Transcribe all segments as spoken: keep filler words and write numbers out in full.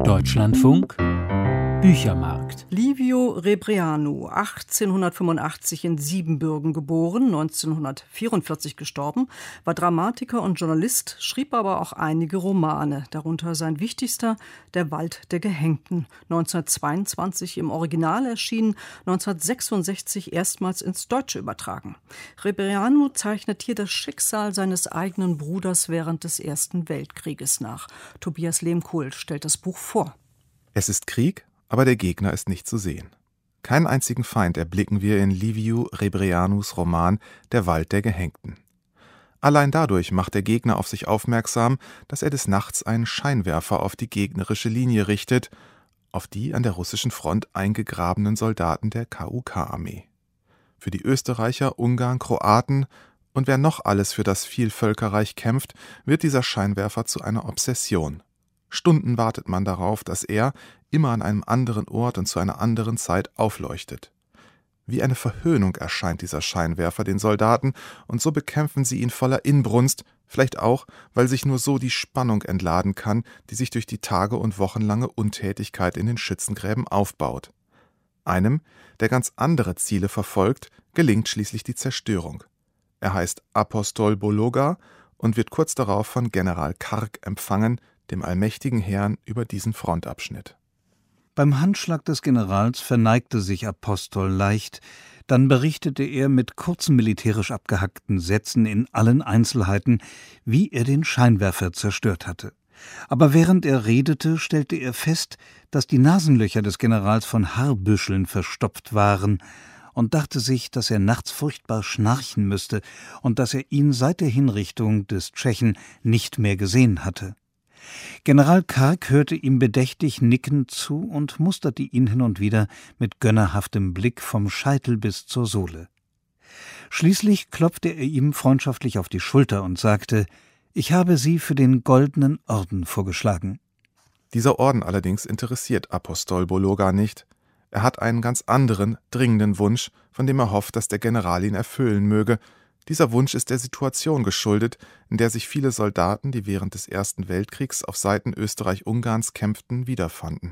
Deutschlandfunk Büchermarkt. Livio Rebrianu, achtzehnhundertfünfundachtzig in Siebenbürgen geboren, neunzehnhundertvierundvierzig gestorben, war Dramatiker und Journalist, schrieb aber auch einige Romane, darunter sein wichtigster, Der Wald der Gehängten, neunzehnhundertzweiundzwanzig im Original erschienen, neunzehnhundertsechsundsechzig erstmals ins Deutsche übertragen. Rebrianu zeichnet hier das Schicksal seines eigenen Bruders während des Ersten Weltkrieges nach. Tobias Lehmkuhl stellt das Buch vor. Es ist Krieg, aber der Gegner ist nicht zu sehen. Keinen einzigen Feind erblicken wir in Livio Rebrianus Roman Der Wald der Gehängten. Allein dadurch macht der Gegner auf sich aufmerksam, dass er des Nachts einen Scheinwerfer auf die gegnerische Linie richtet, auf die an der russischen Front eingegrabenen Soldaten der K U K-Armee. Für die Österreicher, Ungarn, Kroaten und wer noch alles für das Vielvölkerreich kämpft, wird dieser Scheinwerfer zu einer Obsession. Stunden wartet man darauf, dass er immer an einem anderen Ort und zu einer anderen Zeit aufleuchtet. Wie eine Verhöhnung erscheint dieser Scheinwerfer den Soldaten, und so bekämpfen sie ihn voller Inbrunst, vielleicht auch, weil sich nur so die Spannung entladen kann, die sich durch die tage- und wochenlange Untätigkeit in den Schützengräben aufbaut. Einem, der ganz andere Ziele verfolgt, gelingt schließlich die Zerstörung. Er heißt Apostol Bologa und wird kurz darauf von General Karg empfangen, dem allmächtigen Herrn über diesen Frontabschnitt. Beim Handschlag des Generals verneigte sich Apostol leicht, dann berichtete er mit kurzen militärisch abgehackten Sätzen in allen Einzelheiten, wie er den Scheinwerfer zerstört hatte. Aber während er redete, stellte er fest, dass die Nasenlöcher des Generals von Haarbüscheln verstopft waren, und dachte sich, dass er nachts furchtbar schnarchen müsste und dass er ihn seit der Hinrichtung des Tschechen nicht mehr gesehen hatte. General Karg hörte ihm bedächtig nickend zu und musterte ihn hin und wieder mit gönnerhaftem Blick vom Scheitel bis zur Sohle. Schließlich klopfte er ihm freundschaftlich auf die Schulter und sagte: »Ich habe Sie für den Goldenen Orden vorgeschlagen.« Dieser Orden allerdings interessiert Apostol Bologa nicht. Er hat einen ganz anderen, dringenden Wunsch, von dem er hofft, dass der General ihn erfüllen möge. Dieser Wunsch ist der Situation geschuldet, in der sich viele Soldaten, die während des Ersten Weltkriegs auf Seiten Österreich-Ungarns kämpften, wiederfanden.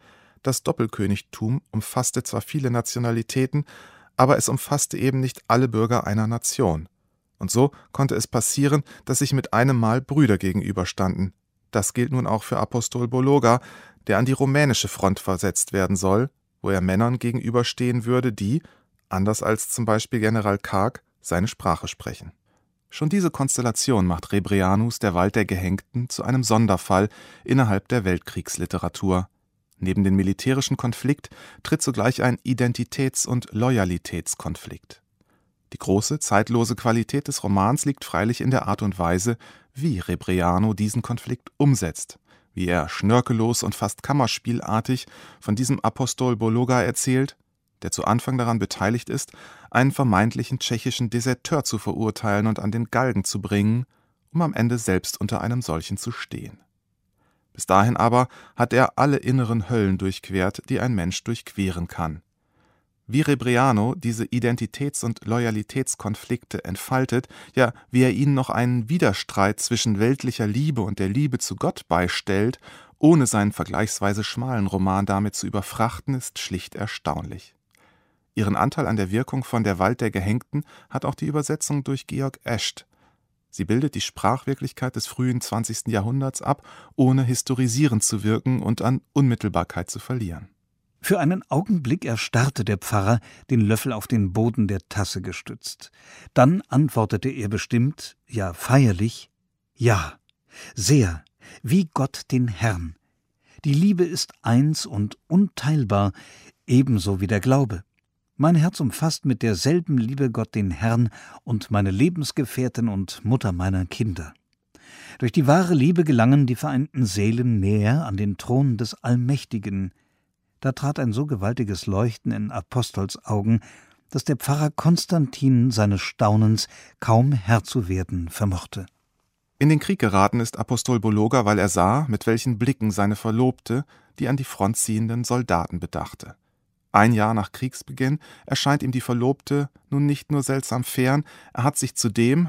Das Doppelkönigtum umfasste zwar viele Nationalitäten, aber es umfasste eben nicht alle Bürger einer Nation. Und so konnte es passieren, dass sich mit einem Mal Brüder gegenüberstanden. Das gilt nun auch für Apostol Bologa, der an die rumänische Front versetzt werden soll, wo er Männern gegenüberstehen würde, die, anders als zum Beispiel General Karg, seine Sprache sprechen. Schon diese Konstellation macht Rebrianus Der Wald der Gehängten zu einem Sonderfall innerhalb der Weltkriegsliteratur. Neben dem militärischen Konflikt tritt zugleich ein Identitäts- und Loyalitätskonflikt. Die große, zeitlose Qualität des Romans liegt freilich in der Art und Weise, wie Rebrianu diesen Konflikt umsetzt, wie er schnörkellos und fast kammerspielartig von diesem Apostol Bologa erzählt, der zu Anfang daran beteiligt ist, einen vermeintlichen tschechischen Deserteur zu verurteilen und an den Galgen zu bringen, um am Ende selbst unter einem solchen zu stehen. Bis dahin aber hat er alle inneren Höllen durchquert, die ein Mensch durchqueren kann. Wie Rebriano diese Identitäts- und Loyalitätskonflikte entfaltet, ja, wie er ihnen noch einen Widerstreit zwischen weltlicher Liebe und der Liebe zu Gott beistellt, ohne seinen vergleichsweise schmalen Roman damit zu überfrachten, ist schlicht erstaunlich. Ihren Anteil an der Wirkung von Der Wald der Gehängten hat auch die Übersetzung durch Georg Escht. Sie bildet die Sprachwirklichkeit des frühen zwanzigsten Jahrhunderts ab, ohne historisierend zu wirken und an Unmittelbarkeit zu verlieren. Für einen Augenblick erstarrte der Pfarrer, den Löffel auf den Boden der Tasse gestützt. Dann antwortete er bestimmt, ja feierlich: »Ja, sehr, wie Gott den Herrn. Die Liebe ist eins und unteilbar, ebenso wie der Glaube. Mein Herz umfasst mit derselben Liebe Gott den Herrn und meine Lebensgefährtin und Mutter meiner Kinder. Durch die wahre Liebe gelangen die vereinten Seelen näher an den Thron des Allmächtigen.« Da trat ein so gewaltiges Leuchten in Apostols Augen, dass der Pfarrer Konstantin seines Staunens kaum Herr zu werden vermochte. In den Krieg geraten ist Apostol Bologa, weil er sah, mit welchen Blicken seine Verlobte die an die Front ziehenden Soldaten bedachte. Ein Jahr nach Kriegsbeginn erscheint ihm die Verlobte nun nicht nur seltsam fern, er hat sich zudem,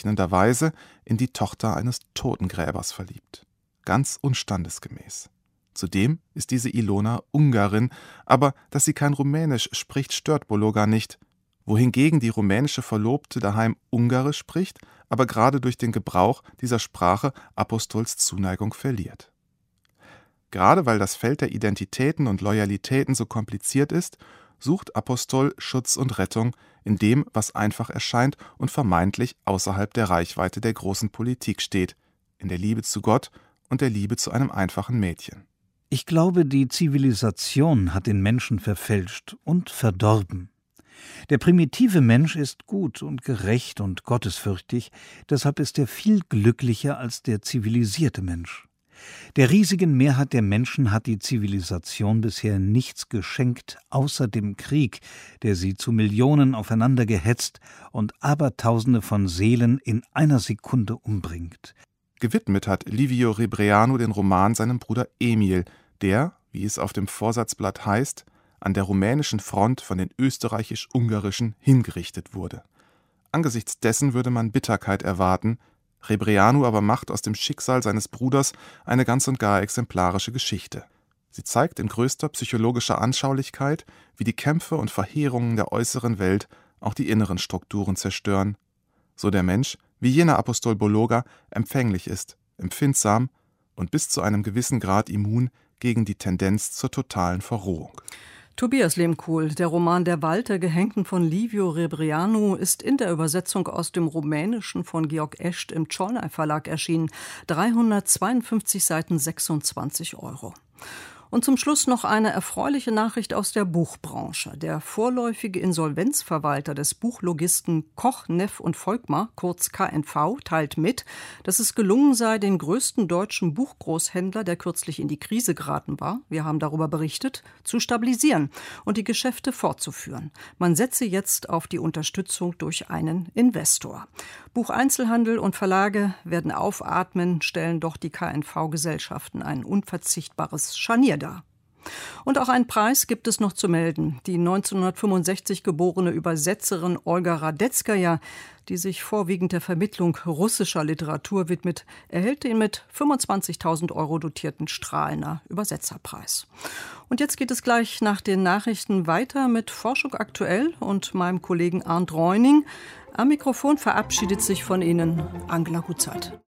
bezeichnenderweise, in die Tochter eines Totengräbers verliebt. Ganz unstandesgemäß. Zudem ist diese Ilona Ungarin, aber dass sie kein Rumänisch spricht, stört Bologa nicht. Wohingegen die rumänische Verlobte daheim Ungarisch spricht, aber gerade durch den Gebrauch dieser Sprache Apostols Zuneigung verliert. Gerade weil das Feld der Identitäten und Loyalitäten so kompliziert ist, sucht Apostol Schutz und Rettung in dem, was einfach erscheint und vermeintlich außerhalb der Reichweite der großen Politik steht, in der Liebe zu Gott und der Liebe zu einem einfachen Mädchen. Ich glaube, die Zivilisation hat den Menschen verfälscht und verdorben. Der primitive Mensch ist gut und gerecht und gottesfürchtig, deshalb ist er viel glücklicher als der zivilisierte Mensch. Der riesigen Mehrheit der Menschen hat die Zivilisation bisher nichts geschenkt, außer dem Krieg, der sie zu Millionen aufeinander gehetzt und Abertausende von Seelen in einer Sekunde umbringt. Gewidmet hat Livio Rebreanu den Roman seinem Bruder Emil, der, wie es auf dem Vorsatzblatt heißt, an der rumänischen Front von den österreichisch-ungarischen hingerichtet wurde. Angesichts dessen würde man Bitterkeit erwarten, Rebreanu aber macht aus dem Schicksal seines Bruders eine ganz und gar exemplarische Geschichte. Sie zeigt in größter psychologischer Anschaulichkeit, wie die Kämpfe und Verheerungen der äußeren Welt auch die inneren Strukturen zerstören, so der Mensch, wie jener Apostol Bologa, empfänglich ist, empfindsam und bis zu einem gewissen Grad immun gegen die Tendenz zur totalen Verrohung. Tobias Lehmkuhl, der Roman Der Wald der Gehängten von Livio Rebreanu ist in der Übersetzung aus dem Rumänischen von Georg Escht im Czolnay Verlag erschienen. dreihundertzweiundfünfzig Seiten, sechsundzwanzig Euro. Und zum Schluss noch eine erfreuliche Nachricht aus der Buchbranche. Der vorläufige Insolvenzverwalter des Buchlogisten Koch, Neff und Volkmar, kurz K N V, teilt mit, dass es gelungen sei, den größten deutschen Buchgroßhändler, der kürzlich in die Krise geraten war, wir haben darüber berichtet, zu stabilisieren und die Geschäfte fortzuführen. Man setze jetzt auf die Unterstützung durch einen Investor. Bucheinzelhandel und Verlage werden aufatmen, stellen doch die K N V-Gesellschaften ein unverzichtbares Scharnier dar. Und auch einen Preis gibt es noch zu melden. Die neunzehnhundertfünfundsechzig geborene Übersetzerin Olga Radetzkaja, die sich vorwiegend der Vermittlung russischer Literatur widmet, erhält den mit fünfundzwanzigtausend Euro dotierten Strahlener Übersetzerpreis. Und jetzt geht es gleich nach den Nachrichten weiter mit Forschung aktuell und meinem Kollegen Arndt Reuning. Am Mikrofon verabschiedet sich von Ihnen Angela Gutzeit.